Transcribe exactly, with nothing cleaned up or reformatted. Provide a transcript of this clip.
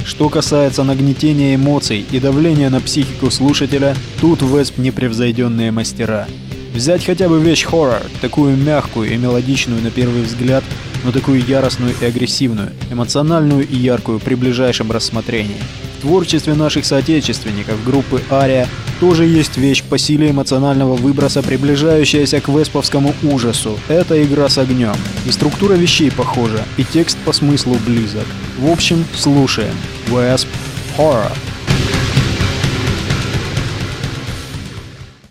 Что касается нагнетения эмоций и давления на психику слушателя, тут Весп непревзойденные мастера. Взять хотя бы вещь хоррор, такую мягкую и мелодичную на первый взгляд, но такую яростную и агрессивную, эмоциональную и яркую при ближайшем рассмотрении. В творчестве наших соотечественников группы Ария тоже есть вещь по силе эмоционального выброса, приближающаяся к весповскому ужасу. Это игра с огнем. И структура вещей похожа, и текст по смыслу близок. В общем, слушаем. Весп Horror.